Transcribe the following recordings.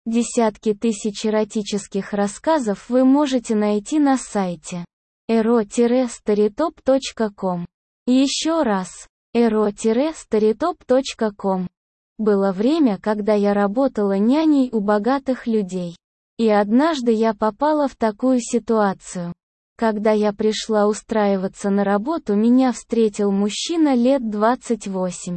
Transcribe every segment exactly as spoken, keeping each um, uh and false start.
Десятки тысяч эротических рассказов вы можете найти на сайте эро старитоп точка ком. Еще раз, эро старитоп точка ком. Было время, когда я работала няней у богатых людей. И однажды я попала в такую ситуацию. Когда я пришла устраиваться на работу, меня встретил мужчина лет двадцати восьми.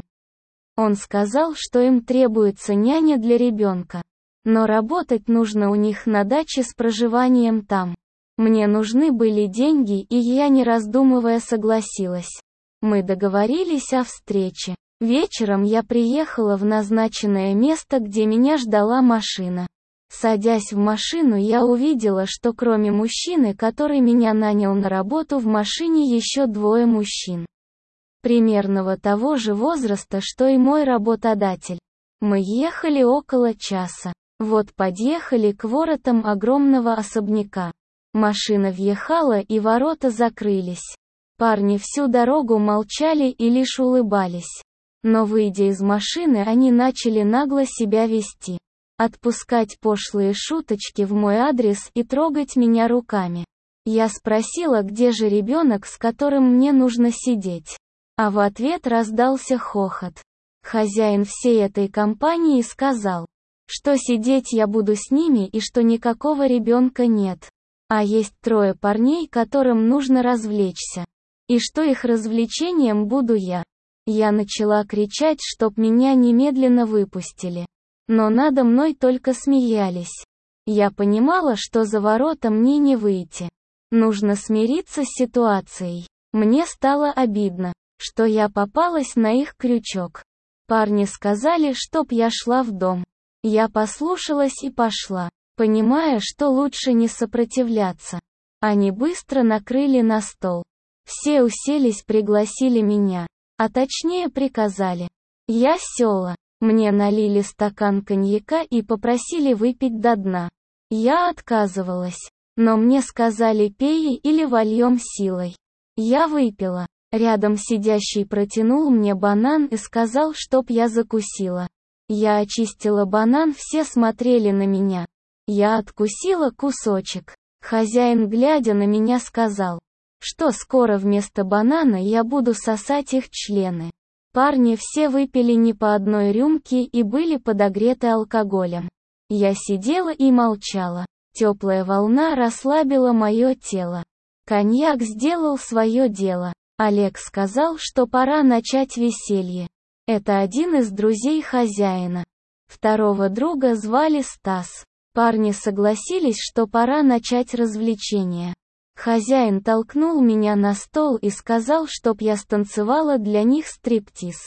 Он сказал, что им требуется няня для ребенка. Но работать нужно у них на даче с проживанием там. Мне нужны были деньги, и я, не раздумывая, согласилась. Мы договорились о встрече. Вечером я приехала в назначенное место, где меня ждала машина. Садясь в машину, я увидела, что кроме мужчины, который меня нанял на работу, в машине еще двое мужчин. Примерного того же возраста, что и мой работодатель. Мы ехали около часа. Вот подъехали к воротам огромного особняка. Машина въехала, и ворота закрылись. Парни всю дорогу молчали и лишь улыбались. Но выйдя из машины, они начали нагло себя вести. Отпускать пошлые шуточки в мой адрес и трогать меня руками. Я спросила, где же ребенок, с которым мне нужно сидеть. А в ответ раздался хохот. Хозяин всей этой компании сказал, что сидеть я буду с ними и что никакого ребенка нет. А есть трое парней, которым нужно развлечься. И что их развлечением буду я. Я начала кричать, чтоб меня немедленно выпустили. Но надо мной только смеялись. Я понимала, что за ворота мне не выйти. Нужно смириться с ситуацией. Мне стало обидно, что я попалась на их крючок. Парни сказали, чтоб я шла в дом. Я послушалась и пошла, понимая, что лучше не сопротивляться. Они быстро накрыли на стол. Все уселись, пригласили меня. А точнее приказали. Я села. Мне налили стакан коньяка и попросили выпить до дна. Я отказывалась. Но мне сказали: пей или вольем силой. Я выпила. Рядом сидящий протянул мне банан и сказал, чтоб я закусила. Я очистила банан, все смотрели на меня. Я откусила кусочек. Хозяин, глядя на меня, сказал, что скоро вместо банана я буду сосать их члены. Парни все выпили не по одной рюмке и были подогреты алкоголем. Я сидела и молчала. Теплая волна расслабила мое тело. Коньяк сделал свое дело. Олег сказал, что пора начать веселье. Это один из друзей хозяина. Второго друга звали Стас. Парни согласились, что пора начать развлечение. Хозяин толкнул меня на стол и сказал, чтоб я станцевала для них стриптиз.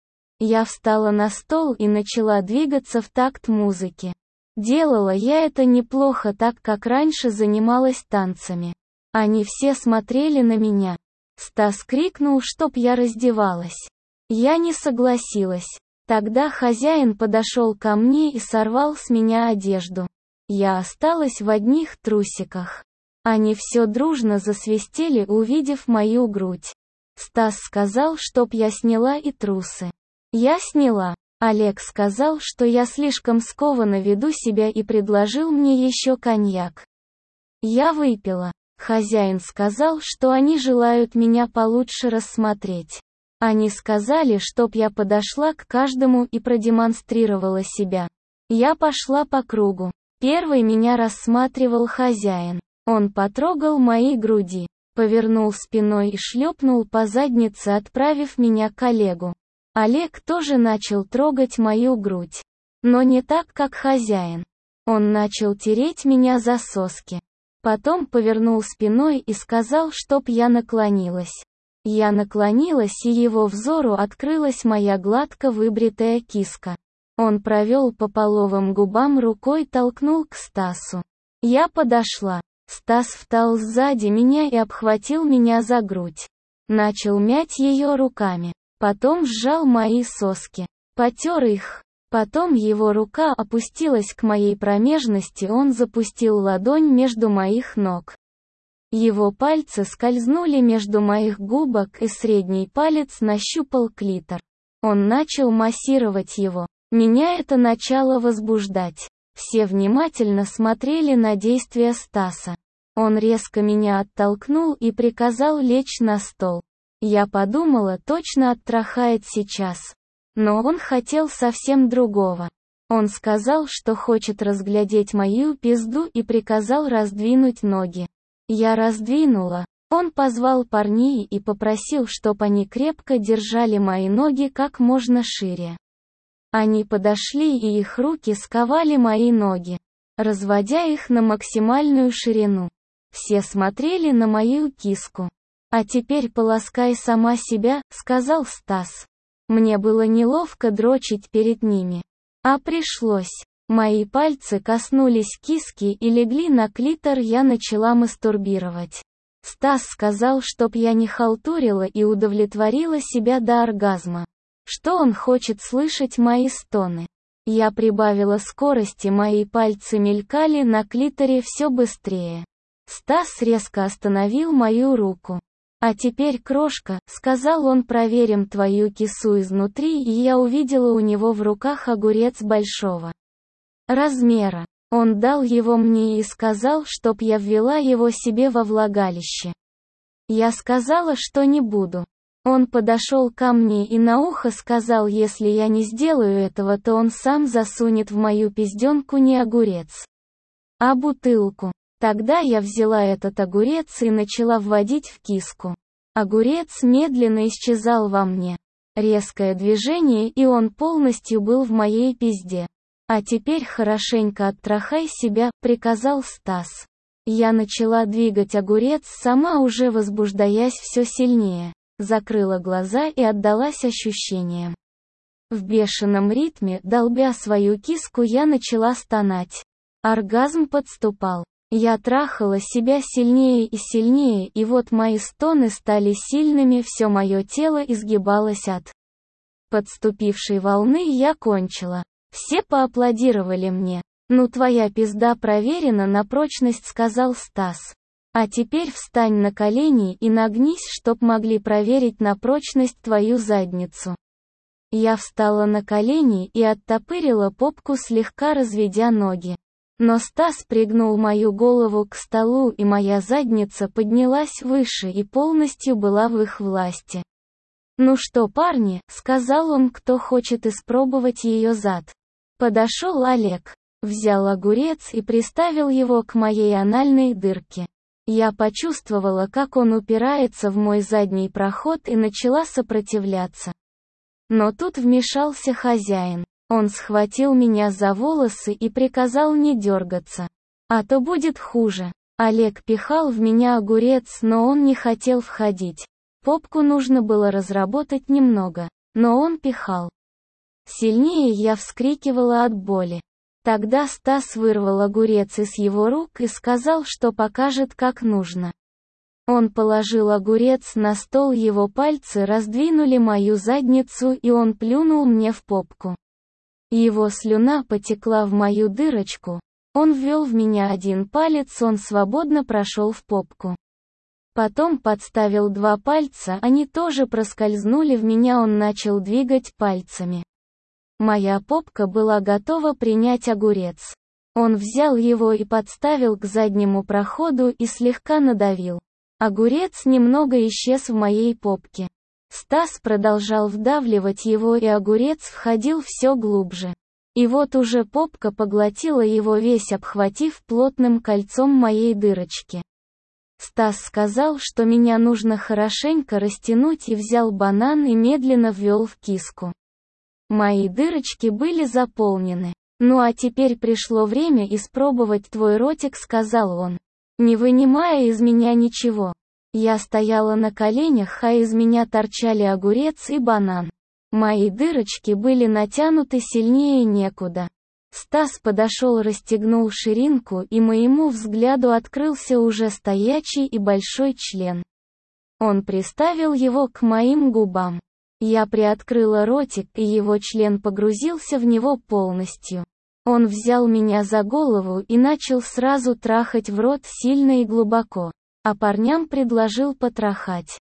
Я встала на стол и начала двигаться в такт музыки. Делала я это неплохо, так как раньше занималась танцами. Они все смотрели на меня. Стас крикнул, чтоб я раздевалась. Я не согласилась. Тогда хозяин подошел ко мне и сорвал с меня одежду. Я осталась в одних трусиках. Они все дружно засвистели, увидев мою грудь. Стас сказал, чтоб я сняла и трусы. Я сняла. Олег сказал, что я слишком скованно веду себя, и предложил мне еще коньяк. Я выпила. Хозяин сказал, что они желают меня получше рассмотреть. Они сказали, чтоб я подошла к каждому и продемонстрировала себя. Я пошла по кругу. Первый меня рассматривал хозяин. Он потрогал мои груди, повернул спиной и шлепнул по заднице, отправив меня к Олегу. Олег тоже начал трогать мою грудь. Но не так, как хозяин. Он начал тереть меня за соски. Потом повернул спиной и сказал, чтоб я наклонилась. Я наклонилась, и его взору открылась моя гладко выбритая киска. Он провел по половым губам рукой, толкнул к Стасу. Я подошла. Стас встал сзади меня и обхватил меня за грудь. Начал мять ее руками. Потом сжал мои соски. Потер их. Потом его рука опустилась к моей промежности, он запустил ладонь между моих ног. Его пальцы скользнули между моих губок, и средний палец нащупал клитор. Он начал массировать его. Меня это начало возбуждать. Все внимательно смотрели на действия Стаса. Он резко меня оттолкнул и приказал лечь на стол. Я подумала, точно оттрахает сейчас. Но он хотел совсем другого. Он сказал, что хочет разглядеть мою пизду и приказал раздвинуть ноги. Я раздвинула. Он позвал парней и попросил, чтоб они крепко держали мои ноги как можно шире. Они подошли и их руки сковали мои ноги, разводя их на максимальную ширину. Все смотрели на мою киску. «А теперь полоскай сама себя», — сказал Стас. Мне было неловко дрочить перед ними. А пришлось. Мои пальцы коснулись киски и легли на клитор, я начала мастурбировать. Стас сказал, чтоб я не халтурила и удовлетворила себя до оргазма. Что он хочет слышать мои стоны. Я прибавила скорости, мои пальцы мелькали на клиторе все быстрее. Стас резко остановил мою руку. «А теперь, крошка», — сказал он, — «проверим твою кису изнутри», и я увидела у него в руках огурец большого размера. Он дал его мне и сказал, чтоб я ввела его себе во влагалище. Я сказала, что не буду. Он подошел ко мне и на ухо сказал, если я не сделаю этого, то он сам засунет в мою пизденку не огурец, а бутылку. Тогда я взяла этот огурец и начала вводить в киску. Огурец медленно исчезал во мне. Резкое движение, и он полностью был в моей пизде. «А теперь хорошенько оттрахай себя», — приказал Стас. Я начала двигать огурец, сама уже возбуждаясь все сильнее. Закрыла глаза и отдалась ощущениям. В бешеном ритме, долбя свою киску, я начала стонать. Оргазм подступал. Я трахала себя сильнее и сильнее, и вот мои стоны стали сильными, все мое тело изгибалось от подступившей волны, я кончила. Все поаплодировали мне. «Ну твоя пизда проверена на прочность», — сказал Стас. «А теперь встань на колени и нагнись, чтоб могли проверить на прочность твою задницу». Я встала на колени и оттопырила попку, слегка разведя ноги. Но Стас пригнул мою голову к столу, и моя задница поднялась выше и полностью была в их власти. «Ну что, парни», — сказал он, — «кто хочет испробовать ее зад?» Подошел Олег, взял огурец и приставил его к моей анальной дырке. Я почувствовала, как он упирается в мой задний проход, и начала сопротивляться. Но тут вмешался хозяин. Он схватил меня за волосы и приказал не дергаться. А то будет хуже. Олег пихал в меня огурец, но он не хотел входить. Попку нужно было разработать немного, но он пихал. Сильнее я вскрикивала от боли. Тогда Стас вырвал огурец из его рук и сказал, что покажет, как нужно. Он положил огурец на стол, его пальцы раздвинули мою задницу, и он плюнул мне в попку. Его слюна потекла в мою дырочку. Он ввел в меня один палец, он свободно прошел в попку. Потом подставил два пальца, они тоже проскользнули в меня, он начал двигать пальцами. Моя попка была готова принять огурец. Он взял его и подставил к заднему проходу и слегка надавил. Огурец немного исчез в моей попке. Стас продолжал вдавливать его, и огурец входил все глубже. И вот уже попка поглотила его весь, обхватив плотным кольцом моей дырочки. Стас сказал, что меня нужно хорошенько растянуть, и взял банан и медленно ввел в киску. Мои дырочки были заполнены. «Ну а теперь пришло время испробовать твой ротик», — сказал он, не вынимая из меня ничего. Я стояла на коленях, а из меня торчали огурец и банан. Мои дырочки были натянуты сильнее некуда. Стас подошел, расстегнул ширинку, и моему взгляду открылся уже стоячий и большой член. Он приставил его к моим губам. Я приоткрыла ротик, и его член погрузился в него полностью. Он взял меня за голову и начал сразу трахать в рот сильно и глубоко, а парням предложил потрахать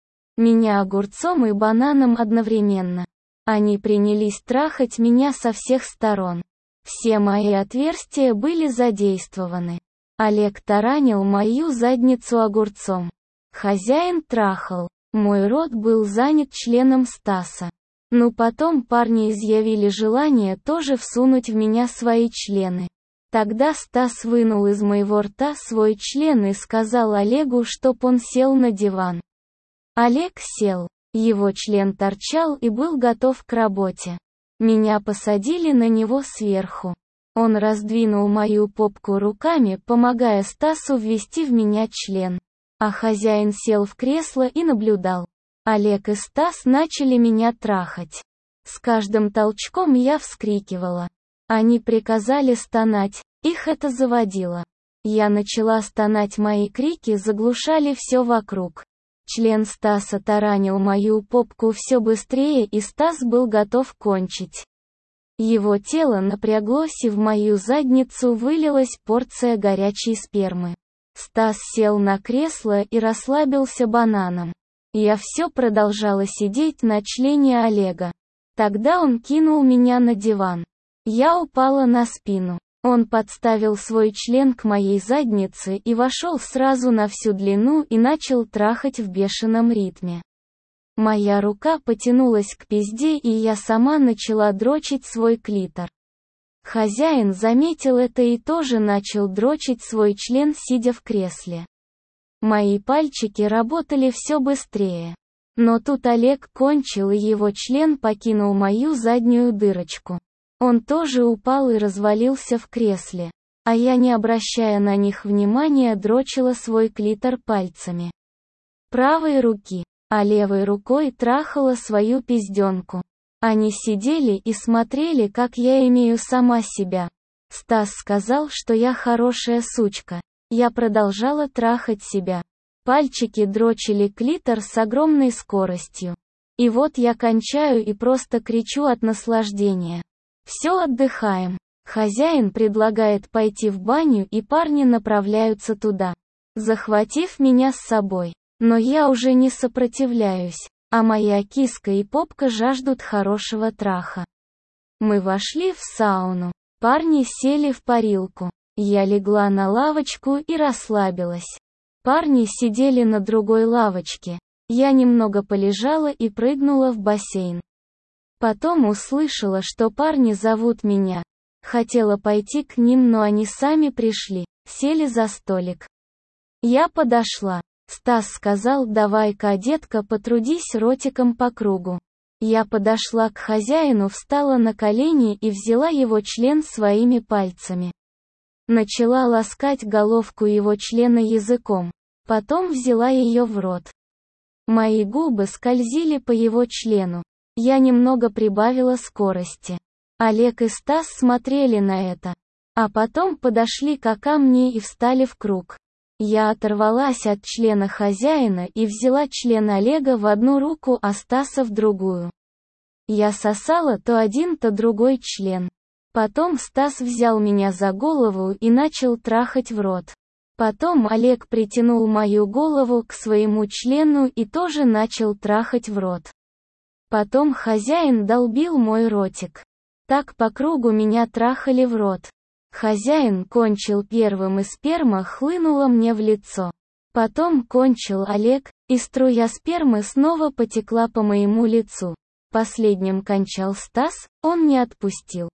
меня огурцом и бананом одновременно. Они принялись трахать меня со всех сторон. Все мои отверстия были задействованы. Олег таранил мою задницу огурцом. Хозяин трахал. Мой рот был занят членом Стаса. Ну потом парни изъявили желание тоже всунуть в меня свои члены. Тогда Стас вынул из моего рта свой член и сказал Олегу, чтоб он сел на диван. Олег сел. Его член торчал и был готов к работе. Меня посадили на него сверху. Он раздвинул мою попку руками, помогая Стасу ввести в меня член. А хозяин сел в кресло и наблюдал. Олег и Стас начали меня трахать. С каждым толчком я вскрикивала. Они приказали стонать, их это заводило. Я начала стонать, мои крики заглушали все вокруг. Член Стаса таранил мою попку все быстрее, и Стас был готов кончить. Его тело напряглось, и в мою задницу вылилась порция горячей спермы. Стас сел на кресло и расслабился бананом. Я все продолжала сидеть на члене Олега. Тогда он кинул меня на диван. Я упала на спину. Он подставил свой член к моей заднице и вошел сразу на всю длину и начал трахать в бешеном ритме. Моя рука потянулась к пизде, и я сама начала дрочить свой клитор. Хозяин заметил это и тоже начал дрочить свой член, сидя в кресле. Мои пальчики работали все быстрее. Но тут Олег кончил, и его член покинул мою заднюю дырочку. Он тоже упал и развалился в кресле. А я, не обращая на них внимания, дрочила свой клитор пальцами правой руки, а левой рукой трахала свою пизденку. Они сидели и смотрели, как я имею сама себя. Стас сказал, что я хорошая сучка. Я продолжала трахать себя. Пальчики дрочили клитор с огромной скоростью. И вот я кончаю и просто кричу от наслаждения. Все, отдыхаем. Хозяин предлагает пойти в баню, и парни направляются туда, захватив меня с собой. Но я уже не сопротивляюсь, а моя киска и попка жаждут хорошего траха. Мы вошли в сауну. Парни сели в парилку. Я легла на лавочку и расслабилась. Парни сидели на другой лавочке. Я немного полежала и прыгнула в бассейн. Потом услышала, что парни зовут меня. Хотела пойти к ним, но они сами пришли, сели за столик. Я подошла. Стас сказал: давай-ка, детка, потрудись ротиком по кругу. Я подошла к хозяину, встала на колени и взяла его член своими пальцами. Начала ласкать головку его члена языком. Потом взяла ее в рот. Мои губы скользили по его члену. Я немного прибавила скорости. Олег и Стас смотрели на это. А потом подошли ко мне и встали в круг. Я оторвалась от члена хозяина и взяла член Олега в одну руку, а Стаса в другую. Я сосала то один, то другой член. Потом Стас взял меня за голову и начал трахать в рот. Потом Олег притянул мою голову к своему члену и тоже начал трахать в рот. Потом хозяин долбил мой ротик. Так по кругу меня трахали в рот. Хозяин кончил первым, и сперма хлынула мне в лицо. Потом кончил Олег, и струя спермы снова потекла по моему лицу. Последним кончал Стас, он не отпустил.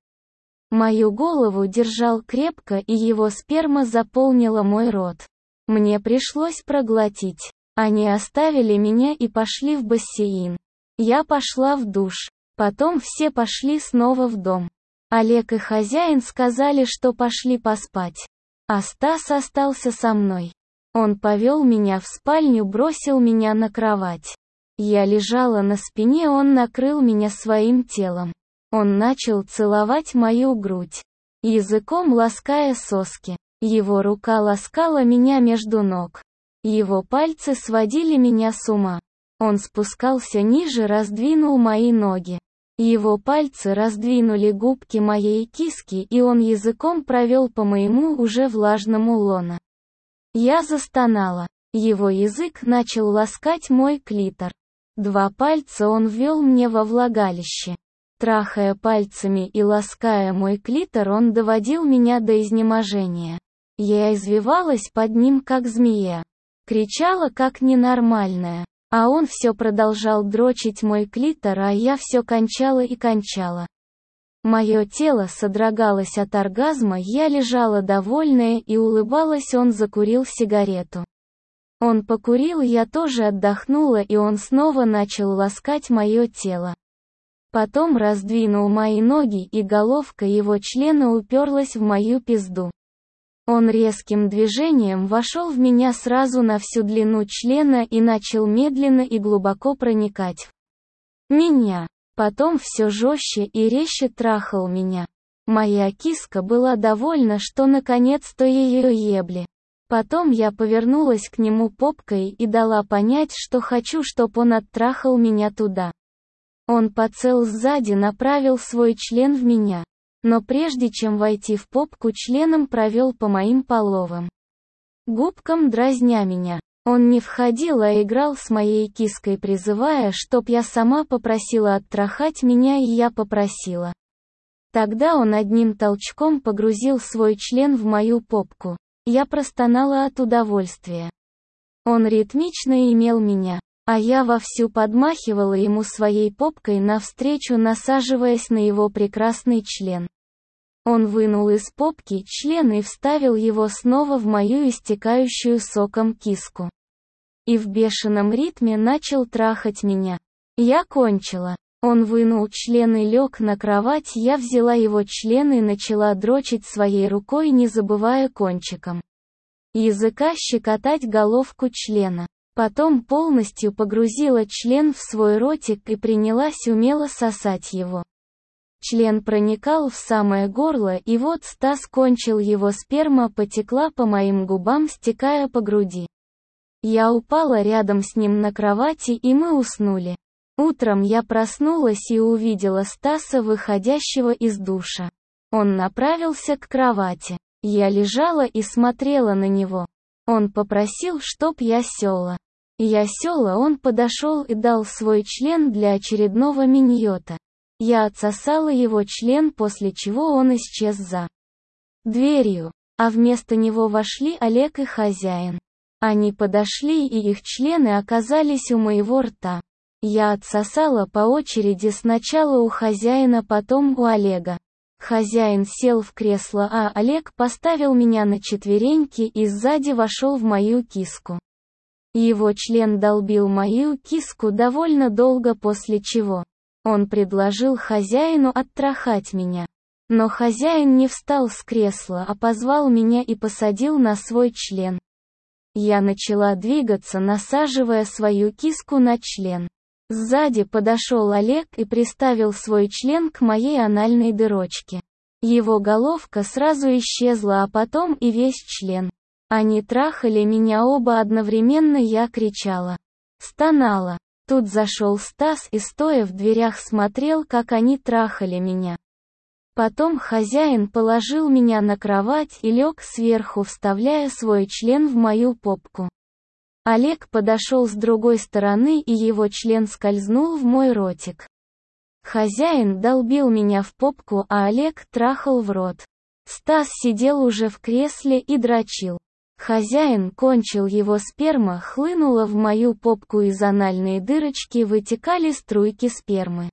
Мою голову держал крепко, и его сперма заполнила мой рот. Мне пришлось проглотить. Они оставили меня и пошли в бассейн. Я пошла в душ. Потом все пошли снова в дом. Олег и хозяин сказали, что пошли поспать. А Стас остался со мной. Он повел меня в спальню, бросил меня на кровать. Я лежала на спине, он накрыл меня своим телом. Он начал целовать мою грудь, языком лаская соски. Его рука ласкала меня между ног. Его пальцы сводили меня с ума. Он спускался ниже, раздвинул мои ноги. Его пальцы раздвинули губки моей киски, и он языком провел по моему уже влажному лоно. Я застонала. Его язык начал ласкать мой клитор. Два пальца он ввел мне во влагалище. Трахая пальцами и лаская мой клитор, он доводил меня до изнеможения. Я извивалась под ним как змея. Кричала как ненормальная. А он все продолжал дрочить мой клитор, а я все кончала и кончала. Мое тело содрогалось от оргазма, я лежала довольная и улыбалась. Он закурил сигарету. Он покурил, я тоже отдохнула, и он снова начал ласкать мое тело. Потом раздвинул мои ноги, и головка его члена уперлась в мою пизду. Он резким движением вошел в меня сразу на всю длину члена и начал медленно и глубоко проникать в меня. Потом все жестче и резче трахал меня. Моя киска была довольна, что наконец-то ее ебли. Потом я повернулась к нему попкой и дала понять, что хочу, чтоб он оттрахал меня туда. Он подсел сзади, направил свой член в меня. Но прежде чем войти в попку, членом провел по моим половым губкам, дразня меня. Он не входил, а играл с моей киской, призывая, чтоб я сама попросила оттрахать меня, и я попросила. Тогда он одним толчком погрузил свой член в мою попку. Я простонала от удовольствия. Он ритмично имел меня, а я вовсю подмахивала ему своей попкой навстречу, насаживаясь на его прекрасный член. Он вынул из попки член и вставил его снова в мою истекающую соком киску. И в бешеном ритме начал трахать меня. Я кончила. Он вынул член и лег на кровать, я взяла его член и начала дрочить своей рукой, не забывая кончиком языка щекотать головку члена. Потом полностью погрузила член в свой ротик и принялась умело сосать его. Член проникал в самое горло, и вот Стас кончил, его сперма потекла по моим губам, стекая по груди. Я упала рядом с ним на кровати, и мы уснули. Утром я проснулась и увидела Стаса, выходящего из душа. Он направился к кровати. Я лежала и смотрела на него. Он попросил, чтоб я села. Я села, он подошел и дал свой член для очередного миньота. Я отсосала его член, после чего он исчез за дверью, а вместо него вошли Олег и хозяин. Они подошли, и их члены оказались у моего рта. Я отсосала по очереди, сначала у хозяина, потом у Олега. Хозяин сел в кресло, а Олег поставил меня на четвереньки и сзади вошел в мою киску. Его член долбил мою киску довольно долго, после чего он предложил хозяину оттрахать меня. Но хозяин не встал с кресла, а позвал меня и посадил на свой член. Я начала двигаться, насаживая свою киску на член. Сзади подошел Олег и приставил свой член к моей анальной дырочке. Его головка сразу исчезла, а потом и весь член. Они трахали меня оба одновременно, я кричала, стонала. Тут зашел Стас и, стоя в дверях, смотрел, как они трахали меня. Потом хозяин положил меня на кровать и лег сверху, вставляя свой член в мою попку. Олег подошел с другой стороны, и его член скользнул в мой ротик. Хозяин долбил меня в попку, а Олег трахал в рот. Стас сидел уже в кресле и дрочил. Хозяин кончил, его сперма хлынула в мою попку, из анальной дырочки вытекали струйки спермы.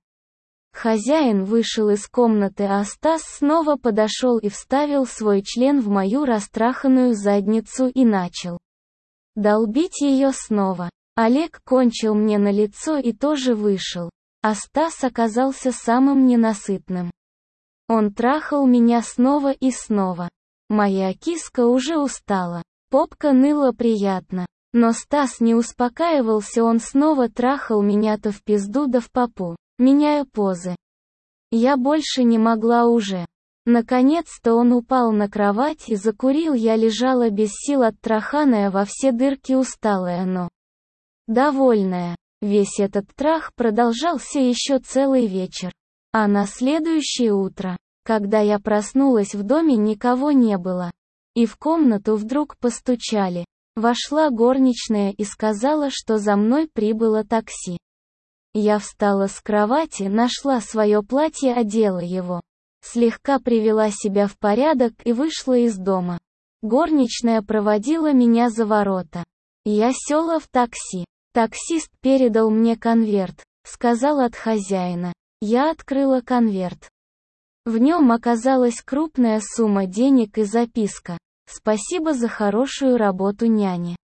Хозяин вышел из комнаты, а Стас снова подошел и вставил свой член в мою растраханную задницу и начал долбить ее снова. Олег кончил мне на лицо и тоже вышел. А Стас оказался самым ненасытным. Он трахал меня снова и снова. Моя киска уже устала. Попка ныла приятно. Но Стас не успокаивался, он снова трахал меня то в пизду, да в попу, меняя позы. Я больше не могла уже. Наконец-то он упал на кровать и закурил, я лежала без сил, оттраханная во все дырки, усталая, но довольная. Весь этот трах продолжался еще целый вечер. А на следующее утро, когда я проснулась, в доме никого не было. И в комнату вдруг постучали. Вошла горничная и сказала, что за мной прибыло такси. Я встала с кровати, нашла свое платье, одела его. Слегка привела себя в порядок и вышла из дома. Горничная проводила меня за ворота. Я села в такси. Таксист передал мне конверт, сказал от хозяина. Я открыла конверт. В нем оказалась крупная сумма денег и записка. Спасибо за хорошую работу, няня.